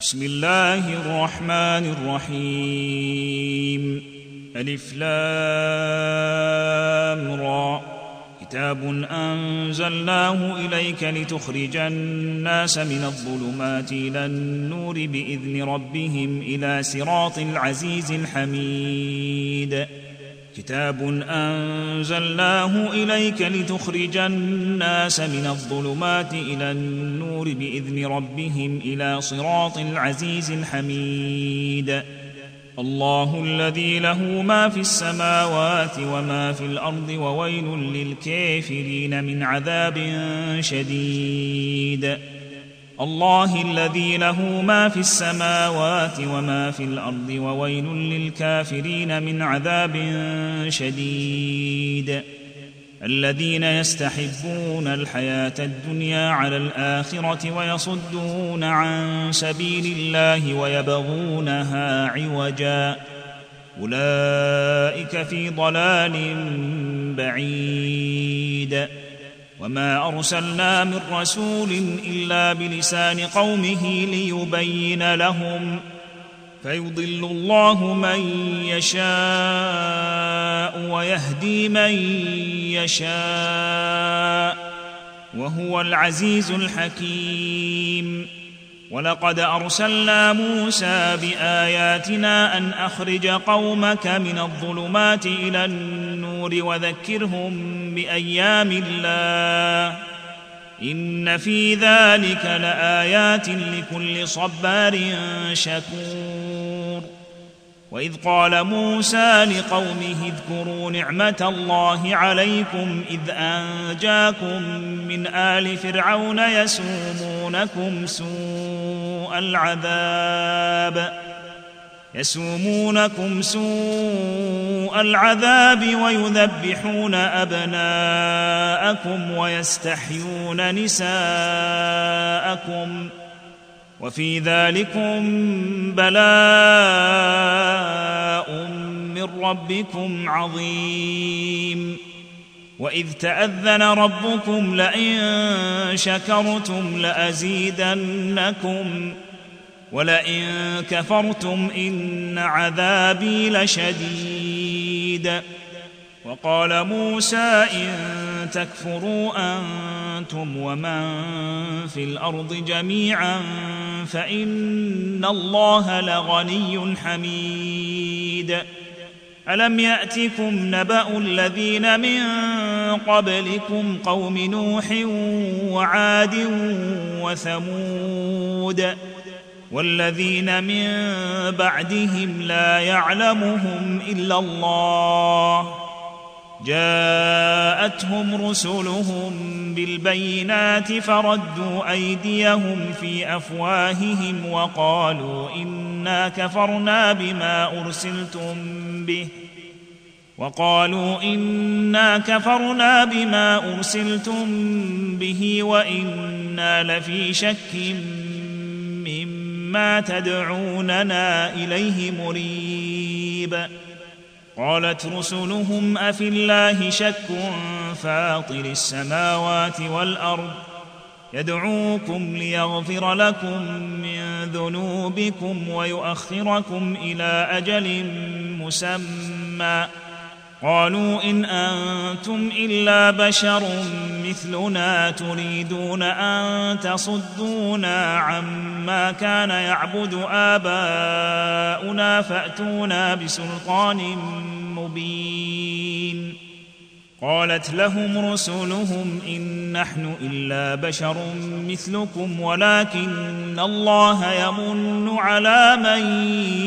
بسم الله الرحمن الرحيم. ألف لام را. كتاب أنزلناه إليك لتخرج الناس من الظلمات إلى النور بإذن ربهم إلى صراط العزيز الحميد. كتاب أنزلناه إليك لتخرج الناس من الظلمات إلى النور بإذن ربهم إلى صراط العزيز الحميد. الله الذي له ما في السماوات وما في الأرض وويل للكافرين من عذاب شديد. الله الذي له ما في السماوات وما في الأرض وويل للكافرين من عذاب شديد. الذين يستحبون الحياة الدنيا على الآخرة ويصدون عن سبيل الله ويبغونها عوجا أولئك في ضلال بعيد. وما أرسلنا من رسول إلا بلسان قومه ليبين لهم فيضل الله من يشاء ويهدي من يشاء وهو العزيز الحكيم. ولقد أرسلنا موسى بآياتنا أن أخرج قومك من الظلمات إلى النور وذكرهم بأيام الله إن في ذلك لآيات لكل صبار شكور. وإذ قال موسى لقومه اذكروا نعمة الله عليكم إذ أنجاكم من آل فرعون يسومونكم سوء العذاب ويذبحون أبناءكم ويستحيون نساءكم وفي ذلكم بلاء من ربكم عظيم. وإذ تأذن ربكم لئن شكرتم لأزيدنكم ولئن كفرتم إن عذابي لشديد. وقال موسى إن تكفروا أنتم ومن في الأرض جميعا فإن الله لغني حميد. ألم يأتكم نبأ الذين من قبلكم قوم نوح وعاد وثمود والذين من بعدهم لا يعلمهم إلا الله جاءتهم رسلهم بالبينات فردوا أيديهم في أفواههم وقالوا إنا كفرنا بما أرسلتم به وإنا لفي شك مما تدعوننا إليه مريب. قالت رسلهم أفي الله شك فاطر السماوات والأرض يدعوكم ليغفر لكم من ذنوبكم ويؤخركم إلى أجل مسمى قالوا إن أنتم إلا بشر مثلنا تريدون أن تصدونا عما كان يعبد آباؤنا فأتونا بسلطان مبين. قالت لهم رسلهم إن نحن إلا بشر مثلكم ولكن الله يمن على من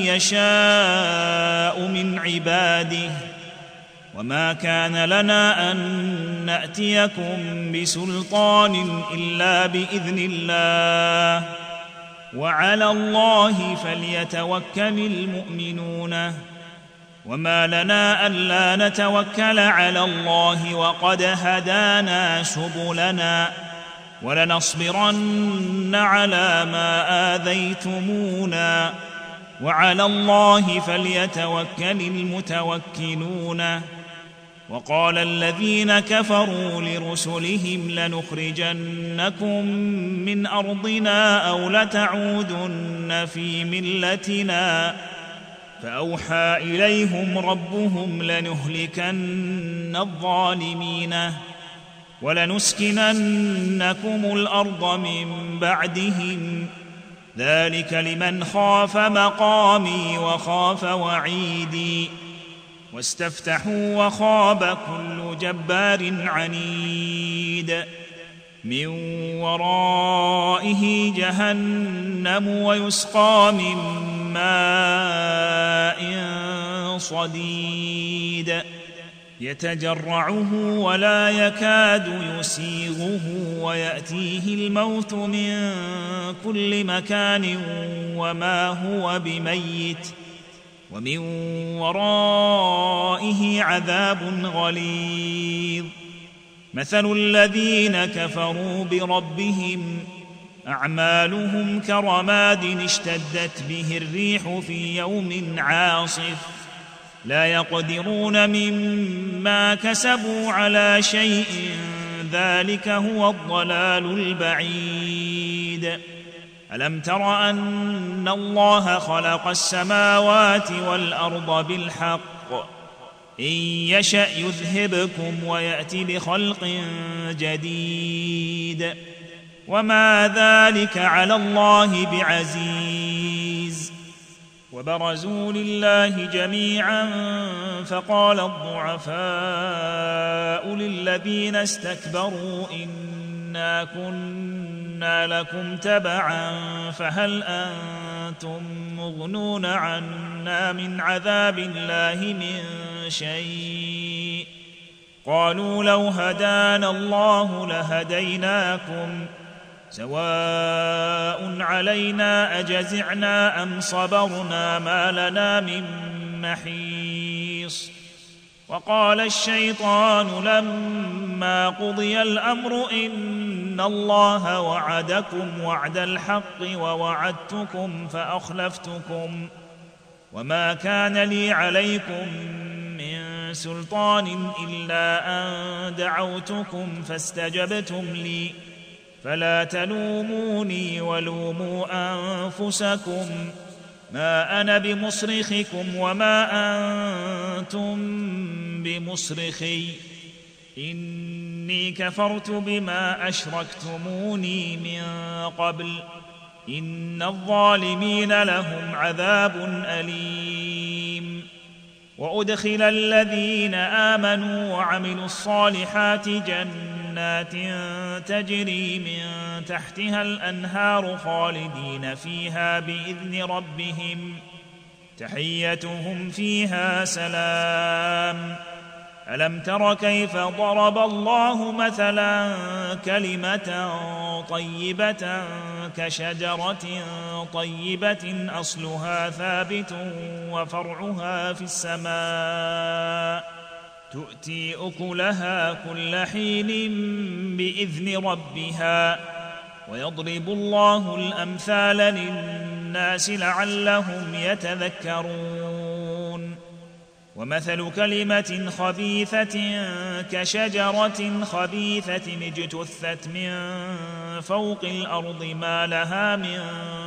يشاء من عباده وما كان لنا أن نأتيكم بسلطان إلا بإذن الله وعلى الله فليتوكل المؤمنون. وما لنا ألا نتوكل على الله وقد هدانا سبلنا ولنصبرن على ما آذيتمونا وعلى الله فليتوكل المتوكلون. وقال الذين كفروا لرسلهم لنخرجنكم من أرضنا أو لتعودن في ملتنا فأوحى إليهم ربهم لنهلكن الظالمين ولنسكننكم الأرض من بعدهم ذلك لمن خاف مقامي وخاف وعيدي واستفتحوا وخاب كل جبار عنيد من ورائه جهنم ويسقى من ماء صديد يتجرعه ولا يكاد يسيغه ويأتيه الموت من كل مكان وما هو بميت ومن ورائه عذاب غليظ مثل الذين كفروا بربهم أعمالهم كرماد اشتدت به الريح في يوم عاصف لا يقدرون مما كسبوا على شيء ذلك هو الضلال البعيد ألم تر أن الله خلق السماوات والأرض بالحق إن يشأ يذهبكم ويأتي بخلق جديد وما ذلك على الله بعزيز وبرزوا لله جميعا فقال الضعفاء للذين استكبروا إنا كنا لكم تبعا فهل أنتم مغنون عنا من عذاب الله من شيء قالوا لو هدانا الله لهديناكم سواء علينا أجزعنا أم صبرنا ما لنا من محيص وقال الشيطان لما قضي الأمر إن الله وعدكم وعد الحق ووعدتكم فأخلفتكم وما كان لي عليكم من سلطان إلا أن دعوتكم فاستجبتم لي فلا تلوموني ولوموا أنفسكم ما أنا بمصرخكم وما أنتم بمصرخي إني كفرت بما أشركتموني من قبل إن الظالمين لهم عذاب أليم وأدخل الذين آمنوا وعملوا الصالحات جنات تجري من تحتها الأنهار خالدين فيها بإذن ربهم تحيتهم فيها سلام ألم تر كيف ضرب الله مثلا كلمة طيبة كشجرة طيبة أصلها ثابت وفرعها في السماء تؤتي أكلها كل حين بإذن ربها ويضرب الله الأمثال للناس لعلهم يتذكرون ومثل كلمة خبيثة كشجرة خبيثة اجتثت من فوق الأرض ما لها من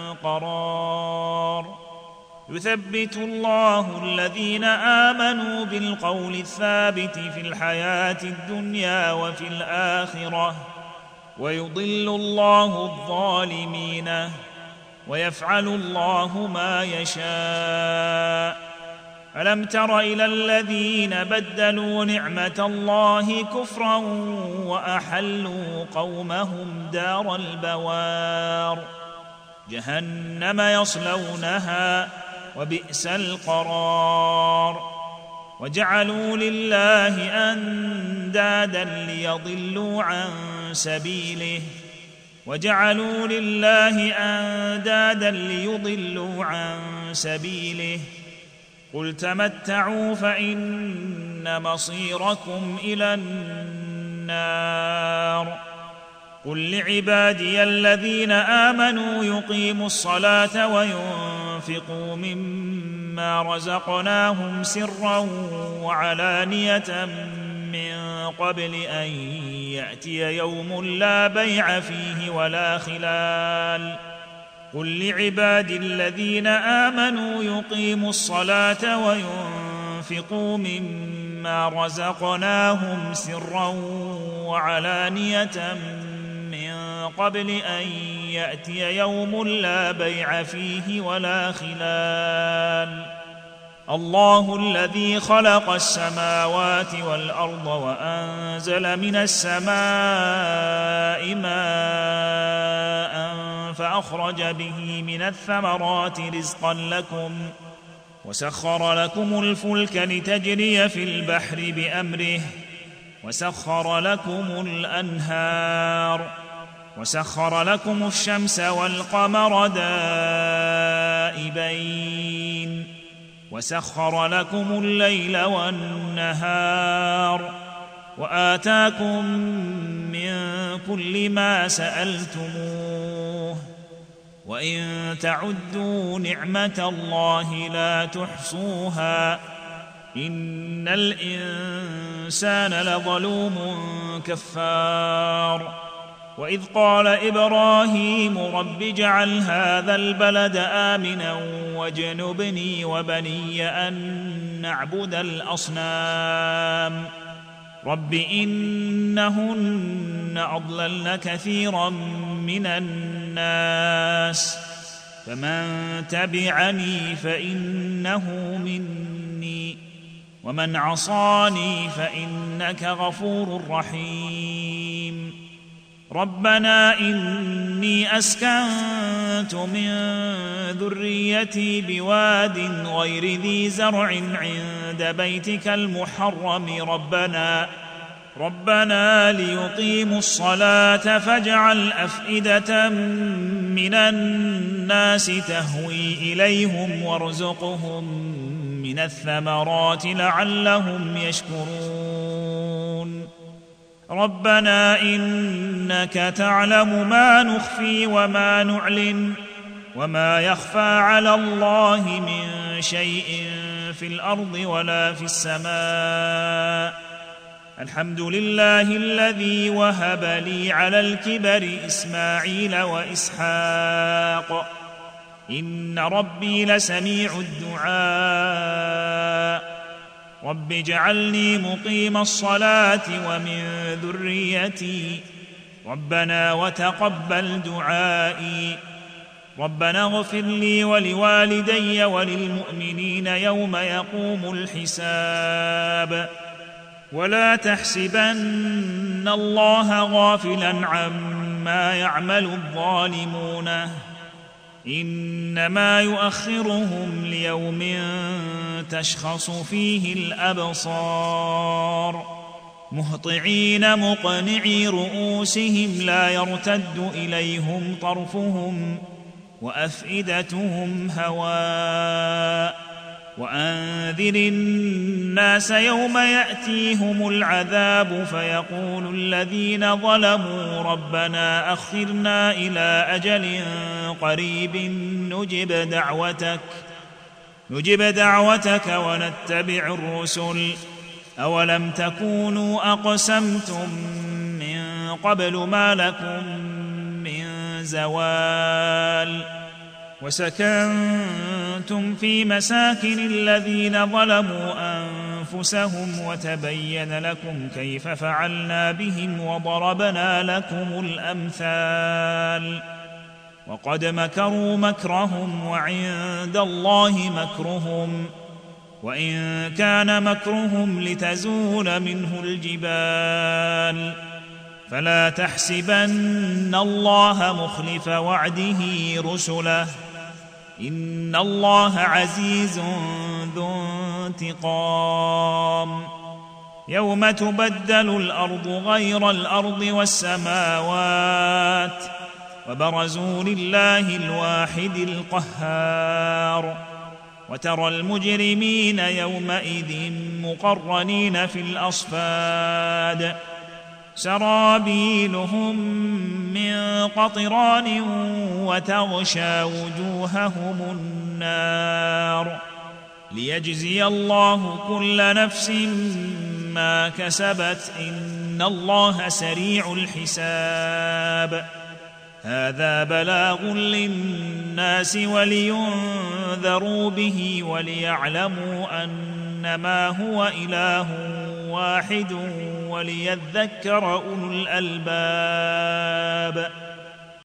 قرار يثبت الله الذين آمنوا بالقول الثابت في الحياة الدنيا وفي الآخرة ويضل الله الظالمين ويفعل الله ما يشاء ألم تر إلى الذين بدلوا نعمة الله كفرا وأحلوا قومهم دار البوار جهنم يصلونها وبئس القرار وجعلوا لله أندادا ليضلوا عن سبيله وجعلوا لله أندادا ليضلوا عن سبيله قل تمتعوا فإن مصيركم إلى النار قل لعبادي الذين آمنوا يقيموا الصلاة وينفقوا مما رزقناهم سرا وعلانية من قبل أن يأتي يوم لا بيع فيه ولا خلال. قل لعبادي الذين آمنوا يقيموا الصلاة وينفقوا مما رزقناهم سرا وعلانية من قبل أن يأتي يوم لا بيع فيه ولا خلال. الله الذي خلق السماوات والأرض وأنزل من السماء ماء فأخرج به من الثمرات رزقا لكم وسخر لكم الفلك لتجري في البحر بأمره وسخر لكم الأنهار وسخر لكم الشمس والقمر دائبين وسخر لكم الليل والنهار وآتاكم من كل ما سألتموه وإن تعدوا نعمة الله لا تحصوها إن الإنسان لظلوم كفار. وإذ قال إبراهيم رب اجعل هذا البلد آمنا واجنبني وبني أن نعبد الأصنام رب إنهن أضللن كثيرا من الناس فمن تبعني فإنه مني ومن عصاني فإنك غفور رحيم. ربنا إني أسكنت من ذريتي بواد غير ذي زرع عند بيتك المحرم ربنا ليقيموا الصلاة فاجعل أفئدة من الناس تهوي إليهم وارزقهم من الثمرات لعلهم يشكرون. ربنا إنك تعلم ما نخفي وما نعلن وما يخفى على الله من شيء في الأرض ولا في السماء. الحمد لله الذي وهب لي على الكبر إسماعيل وإسحاق إن ربي لسميع الدعاء. رب اجعلني مقيم الصلاة ومن ذريتي ربنا وتقبل دعائي. ربنا اغفر لي ولوالدي وللمؤمنين يوم يقوم الحساب. ولا تحسبن الله غافلا عما يعمل الظالمون إنما يؤخرهم ليوم تشخص فيه الأبصار مهطعين مقنعي رؤوسهم لا يرتد إليهم طرفهم وأفئدتهم هواء. وأنذر الناس يوم يأتيهم العذاب فيقول الذين ظلموا ربنا أخرنا إلى أجل قريب نجب دعوتك ونتبع الرسل أولم تكونوا أقسمتم من قبل ما لكم من زوال. وسكنتم في مساكن الذين ظلموا أنفسهم وتبين لكم كيف فعلنا بهم وضربنا لكم الأمثال. وقد مكروا مكرهم وعند الله مكرهم وإن كان مكرهم لتزول منه الجبال. فلا تحسبن الله مخلف وعده رسله إن الله عزيز ذو انتقام. يوم تبدل الأرض غير الأرض والسماوات وبرزوا لله الواحد القهار. وترى المجرمين يومئذ مقرنين في الأصفاد سرابيلهم من قطران وتغشى وجوههم النار ليجزي الله كل نفس ما كسبت إن الله سريع الحساب. هذا بلاغ للناس ولينذروا به وليعلموا أنما هو إله واحد وليذكر أولو الألباب.